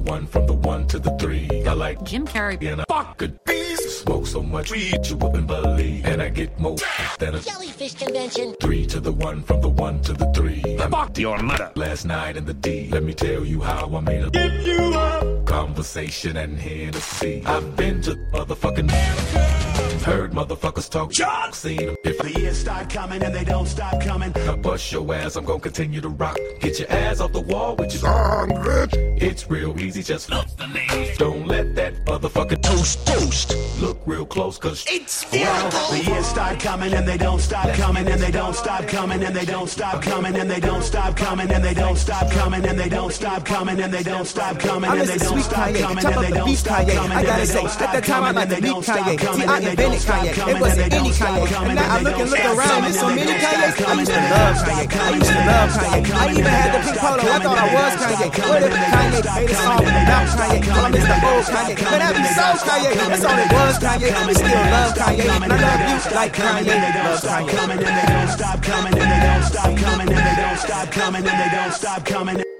one, from the one to the three. I like Jim Carrey being a fucking beast. Smoke so much weed you wouldn't believe. And I get more than a jellyfish convention. 3 to the 1, from the 1 to the 3. I fucked your mother last night in the D. Let me tell you how I made a give you up. Conversation and Hennessy. I've been to motherfucking heard motherfuckers talk. Seen them. If the years start coming and they don't stop coming, I bust your ass, I'm gonna continue to rock. Get your ass off the wall with your rich. It's real easy, just look the name. Don't let that motherfucking toast look real close, cause it's well, the years start coming and they don't stop coming and they don't stop coming and they don't stop coming and they don't stop coming and they don't stop coming and they don't stop coming and they don't stop coming and they don't stop coming and they don't stop coming. I gotta say, at that time I like to beat Kanye. See, I invented Kanye. It wasn't any Kanye. And now I look around, there's so many Kanyes. I used to love Kanye. I used to love Kanye. I even had the pink polo. I thought I was Kanye. What if Kanye made a song without Kanye? I miss the old Kanye. But that be so Kanye. That's all it was, Kanye. We still love Kanye. And I love you like Kanye. Love Kanye. And they don't stop coming and they don't stop coming and they don't stop coming and they don't stop coming.